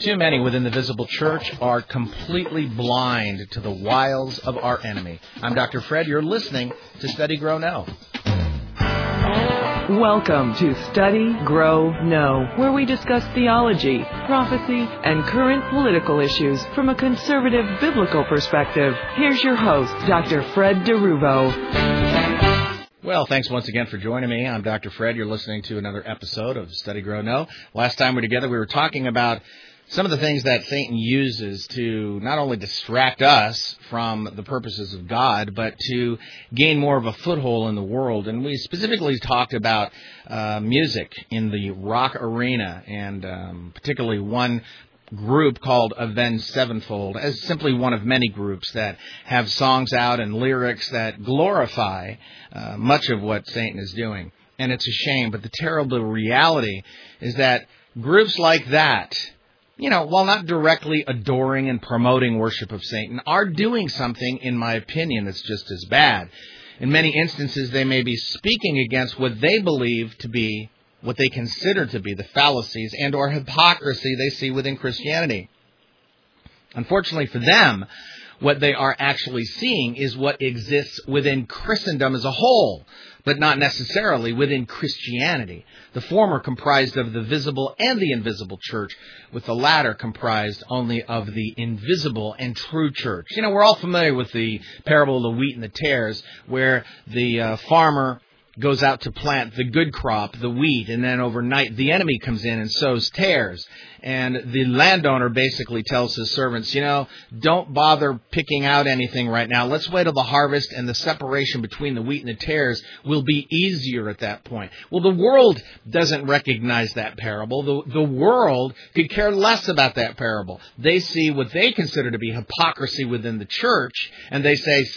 Too many within the visible church are completely blind to the wiles of our enemy. I'm Dr. Fred. You're listening to Study, Grow, Know. Welcome to Study, Grow, Know, where we discuss theology, prophecy, and current political issues from a conservative biblical perspective. Here's your host, Dr. Fred DeRuvo. Well, thanks once again for joining me. I'm Dr. Fred. You're listening to another episode of Study, Grow, Know. Last time we were together, we were talking about some of the things that Satan uses to not only distract us from the purposes of God, but to gain more of a foothold in the world. And we specifically talked about music in the rock arena, and particularly one group called Avenged Sevenfold as simply one of many groups that have songs out and lyrics that glorify much of what Satan is doing. And it's a shame, but the terrible reality is that groups like that, while not directly adoring and promoting worship of Satan, are doing something, in my opinion, that's just as bad. In many instances, they may be speaking against what they believe to be, what they consider to be the fallacies and or hypocrisy they see within Christianity. Unfortunately for them, what they are actually seeing is what exists within Christendom as a whole, but not necessarily within Christianity. The former comprised of the visible and the invisible church, with the latter comprised only of the invisible and true church. We're all familiar with the parable of the wheat and the tares, where the farmer goes out to plant the good crop, the wheat, and then overnight the enemy comes in and sows tares. And the landowner basically tells his servants, don't bother picking out anything right now. Let's wait till the harvest, and the separation between the wheat and the tares will be easier at that point. Well, the world doesn't recognize that parable. The world could care less about that parable. They see what they consider to be hypocrisy within the church, and they say,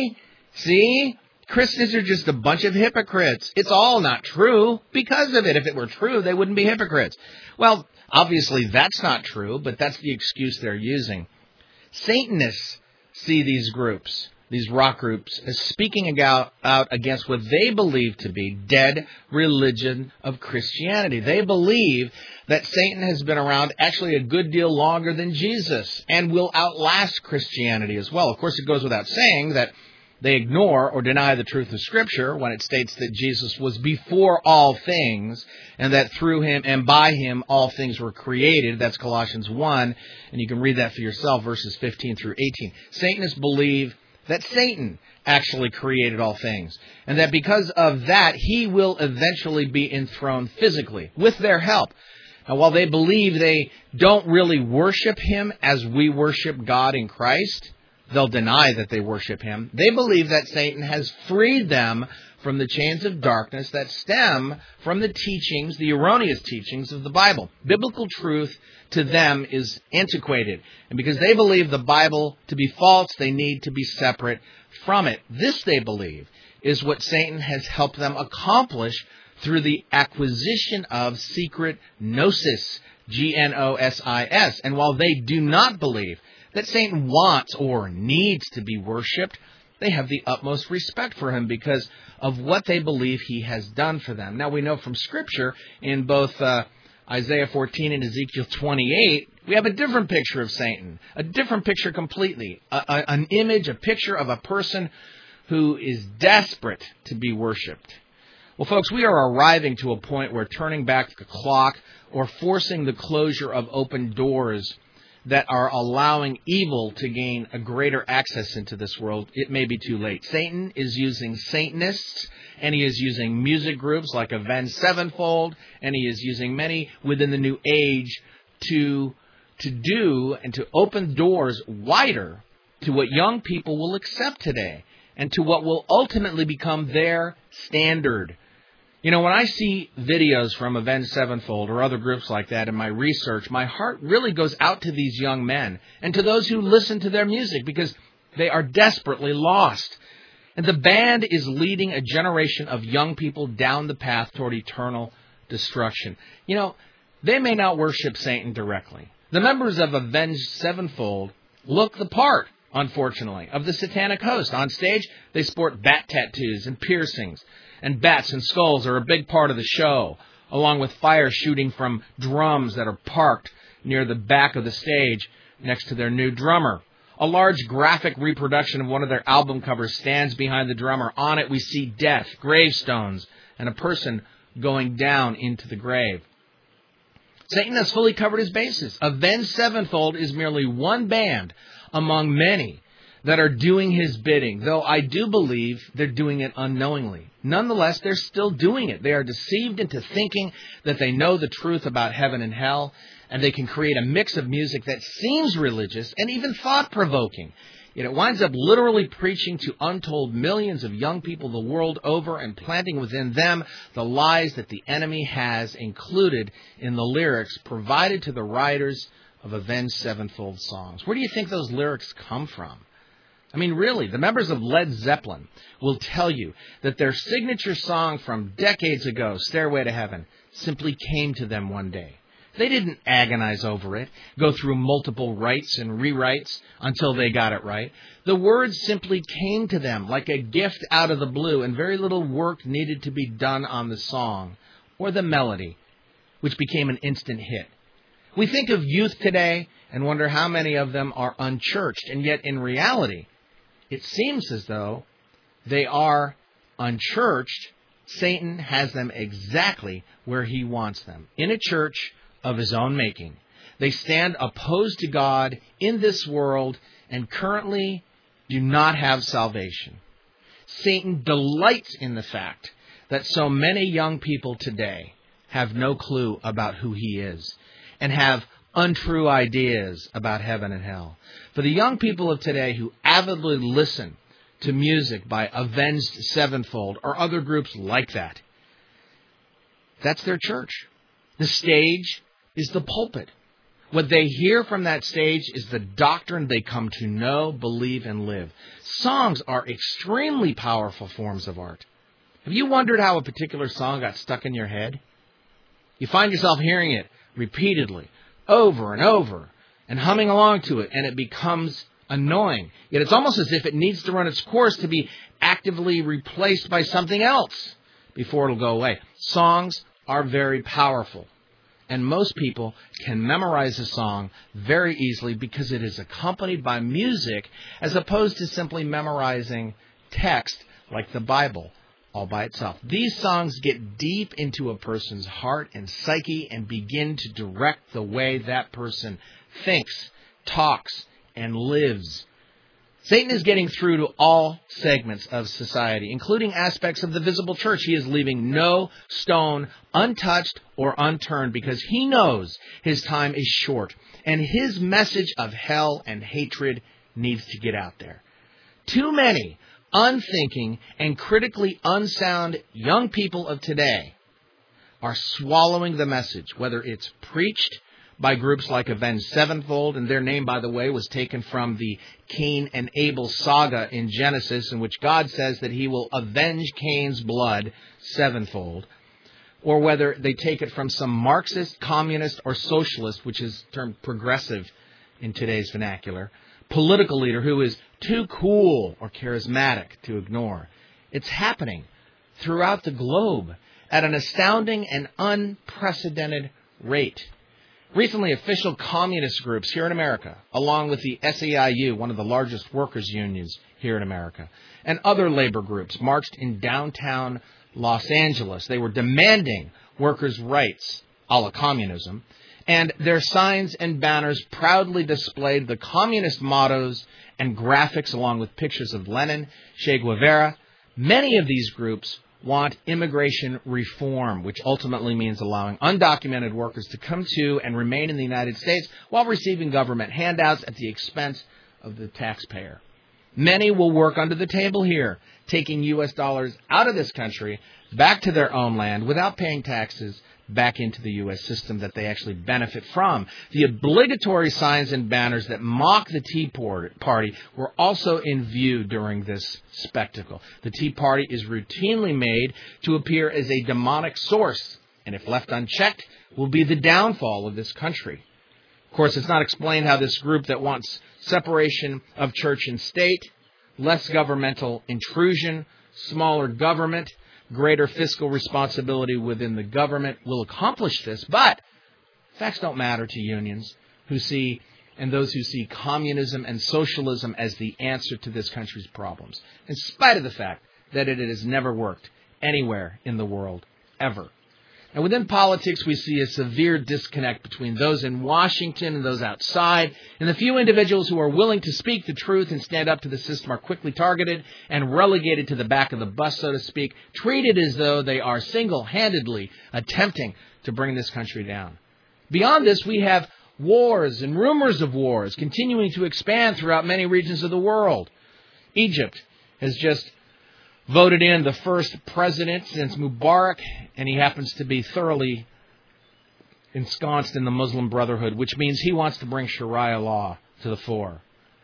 see? Christians are just a bunch of hypocrites. It's all not true because of it. If it were true, they wouldn't be hypocrites. Well, obviously that's not true, but that's the excuse they're using. Satanists see these groups, these rock groups, as speaking out against what they believe to be dead religion of Christianity. They believe that Satan has been around actually a good deal longer than Jesus and will outlast Christianity as well. Of course, it goes without saying that they ignore or deny the truth of Scripture when it states that Jesus was before all things and that through him and by him all things were created. That's Colossians 1, and you can read that for yourself, verses 15 through 18. Satanists believe that Satan actually created all things, and that because of that, he will eventually be enthroned physically with their help. Now, while they believe they don't really worship him as we worship God in Christ, they'll deny that they worship him. They believe that Satan has freed them from the chains of darkness that stem from the teachings, the erroneous teachings of the Bible. Biblical truth to them is antiquated. And because they believe the Bible to be false, they need to be separate from it. This, they believe, is what Satan has helped them accomplish through the acquisition of secret gnosis, Gnosis. And while they do not believe that Satan wants or needs to be worshipped, they have the utmost respect for him because of what they believe he has done for them. Now, we know from Scripture, in both Isaiah 14 and Ezekiel 28, we have a different picture of Satan, a different picture completely, an image, a picture of a person who is desperate to be worshipped. Well, folks, we are arriving to a point where turning back the clock or forcing the closure of open doors that are allowing evil to gain a greater access into this world, it may be too late. Satan is using Satanists, and he is using music groups like Avenged Sevenfold, and he is using many within the New Age to do and to open doors wider to what young people will accept today and to what will ultimately become their standard. When I see videos from Avenged Sevenfold or other groups like that in my research, my heart really goes out to these young men and to those who listen to their music because they are desperately lost. And the band is leading a generation of young people down the path toward eternal destruction. They may not worship Satan directly. The members of Avenged Sevenfold look the part, unfortunately, of the satanic host. On stage, they sport bat tattoos and piercings. And bats and skulls are a big part of the show, along with fire shooting from drums that are parked near the back of the stage next to their new drummer. A large graphic reproduction of one of their album covers stands behind the drummer. On it we see death, gravestones, and a person going down into the grave. Satan has fully covered his bases. Avenged Sevenfold is merely one band among many that are doing his bidding, though I do believe they're doing it unknowingly. Nonetheless, they're still doing it. They are deceived into thinking that they know the truth about heaven and hell, and they can create a mix of music that seems religious and even thought-provoking. Yet it winds up literally preaching to untold millions of young people the world over and planting within them the lies that the enemy has included in the lyrics provided to the writers of Avenged Sevenfold songs. Where do you think those lyrics come from? I mean, really, the members of Led Zeppelin will tell you that their signature song from decades ago, Stairway to Heaven, simply came to them one day. They didn't agonize over it, go through multiple writes and rewrites until they got it right. The words simply came to them like a gift out of the blue, and very little work needed to be done on the song or the melody, which became an instant hit. We think of youth today and wonder how many of them are unchurched, and yet in reality, it seems as though they are unchurched. Satan has them exactly where he wants them, in a church of his own making. They stand opposed to God in this world and currently do not have salvation. Satan delights in the fact that so many young people today have no clue about who he is and have untrue ideas about heaven and hell. For the young people of today who avidly listen to music by Avenged Sevenfold or other groups like that, that's their church. The stage is the pulpit. What they hear from that stage is the doctrine they come to know, believe, and live. Songs are extremely powerful forms of art. Have you wondered how a particular song got stuck in your head? You find yourself hearing it repeatedly, over and over, and humming along to it, and it becomes annoying. Yet it's almost as if it needs to run its course to be actively replaced by something else before it'll go away. Songs are very powerful, and most people can memorize a song very easily because it is accompanied by music as opposed to simply memorizing text like the Bible all by itself. These songs get deep into a person's heart and psyche and begin to direct the way that person thinks, talks, and lives. Satan is getting through to all segments of society, including aspects of the visible church. He is leaving no stone untouched or unturned because he knows his time is short and his message of hell and hatred needs to get out there. Too many unthinking and critically unsound young people of today are swallowing the message, whether it's preached by groups like Avenged Sevenfold, and their name, by the way, was taken from the Cain and Abel saga in Genesis, in which God says that he will avenge Cain's blood sevenfold, or whether they take it from some Marxist, communist, or socialist, which is termed progressive in today's vernacular, political leader who is too cool or charismatic to ignore. It's happening throughout the globe at an astounding and unprecedented rate. Recently, official communist groups here in America, along with the SEIU, one of the largest workers' unions here in America, and other labor groups marched in downtown Los Angeles. They were demanding workers' rights, a la communism, and their signs and banners proudly displayed the communist mottos and graphics along with pictures of Lenin, Che Guevara. Many of these groups want immigration reform, which ultimately means allowing undocumented workers to come to and remain in the United States while receiving government handouts at the expense of the taxpayer. Many will work under the table here, taking U.S. dollars out of this country, back to their own land without paying taxes, back into the U.S. system that they actually benefit from. The obligatory signs and banners that mock the Tea Party were also in view during this spectacle. The Tea Party is routinely made to appear as a demonic source, and if left unchecked, will be the downfall of this country. Of course, it's not explained how this group that wants separation of church and state, less governmental intrusion, smaller government, greater fiscal responsibility within the government will accomplish this, but Facts don't matter to unions and those who see communism and socialism as the answer to this country's problems, in spite of the fact that it has never worked anywhere in the world, ever. And within politics, we see a severe disconnect between those in Washington and those outside, and the few individuals who are willing to speak the truth and stand up to the system are quickly targeted and relegated to the back of the bus, so to speak, treated as though they are single-handedly attempting to bring this country down. Beyond this, we have wars and rumors of wars continuing to expand throughout many regions of the world. Egypt has just voted in the first president since Mubarak, and he happens to be thoroughly ensconced in the Muslim Brotherhood, which means he wants to bring Sharia law to the fore.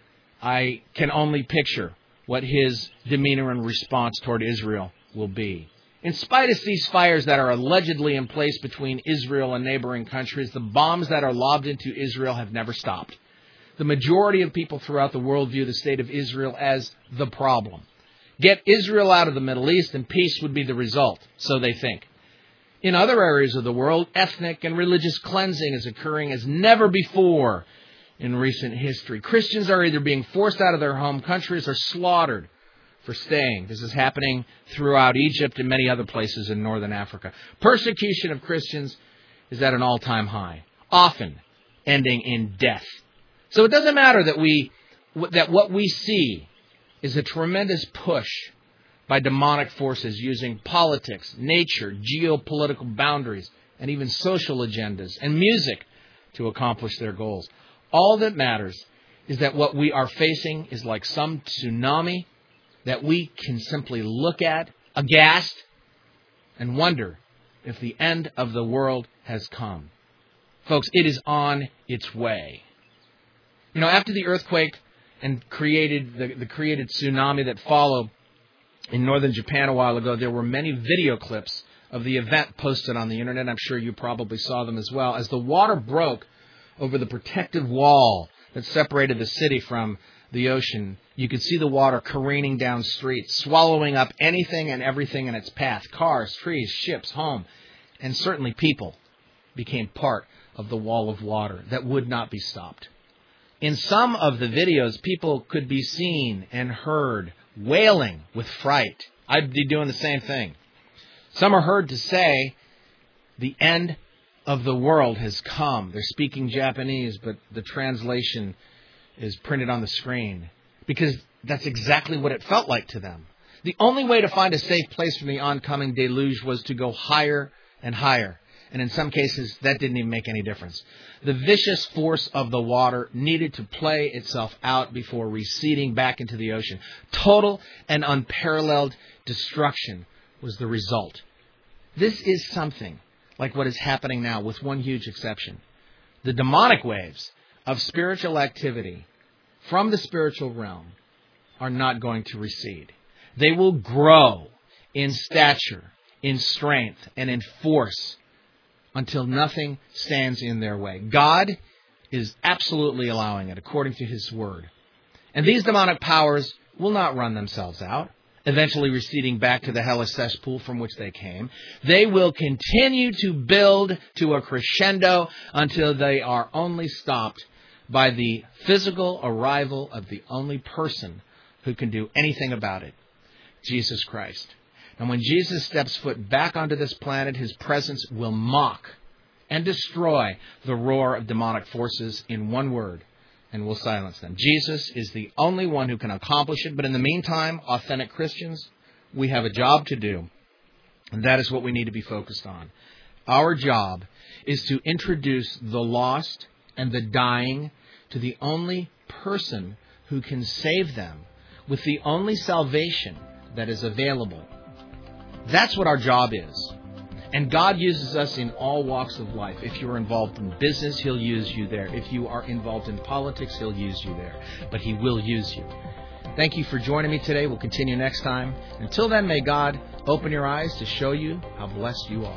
I can only picture what his demeanor and response toward Israel will be. In spite of ceasefires that are allegedly in place between Israel and neighboring countries, the bombs that are lobbed into Israel have never stopped. The majority of people throughout the world view the state of Israel as the problem. Get Israel out of the Middle East and peace would be the result, so they think. In other areas of the world, ethnic and religious cleansing is occurring as never before in recent history. Christians are either being forced out of their home countries or slaughtered for staying. This is happening throughout Egypt and many other places in northern Africa. Persecution of Christians is at an all-time high, often ending in death. So it doesn't matter that what we see is a tremendous push by demonic forces using politics, nature, geopolitical boundaries, and even social agendas and music to accomplish their goals. All that matters is that what we are facing is like some tsunami that we can simply look at, aghast, and wonder if the end of the world has come. Folks, it is on its way. After the earthquake and created the created tsunami that followed in northern Japan a while ago, there were many video clips of the event posted on the internet. I'm sure you probably saw them as well. As the water broke over the protective wall that separated the city from the ocean, you could see the water careening down streets, swallowing up anything and everything in its path. Cars, trees, ships, home, and certainly people became part of the wall of water that would not be stopped. In some of the videos, people could be seen and heard wailing with fright. I'd be doing the same thing. Some are heard to say, the end of the world has come. They're speaking Japanese, but the translation is printed on the screen because that's exactly what it felt like to them. The only way to find a safe place from the oncoming deluge was to go higher and higher. And in some cases, that didn't even make any difference. The vicious force of the water needed to play itself out before receding back into the ocean. Total and unparalleled destruction was the result. This is something like what is happening now, with one huge exception. The demonic waves of spiritual activity from the spiritual realm are not going to recede. They will grow in stature, in strength, and in force until nothing stands in their way. God is absolutely allowing it according to His Word. And these demonic powers will not run themselves out, eventually receding back to the hellish cesspool from which they came. They will continue to build to a crescendo until they are only stopped by the physical arrival of the only person who can do anything about it, Jesus Christ. And when Jesus steps foot back onto this planet, His presence will mock and destroy the roar of demonic forces in one word, and will silence them. Jesus is the only one who can accomplish it. But in the meantime, authentic Christians, we have a job to do, and that is what we need to be focused on. Our job is to introduce the lost and the dying to the only person who can save them with the only salvation that is available. That's what our job is. And God uses us in all walks of life. If you're involved in business, He'll use you there. If you are involved in politics, He'll use you there. But He will use you. Thank you for joining me today. We'll continue next time. Until then, may God open your eyes to show you how blessed you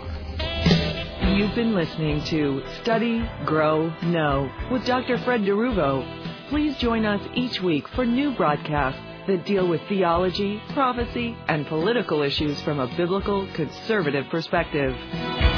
are. You've been listening to Study, Grow, Know with Dr. Fred DeRuvo. Please join us each week for new broadcasts that deal with theology, prophecy, and political issues from a biblical, conservative perspective.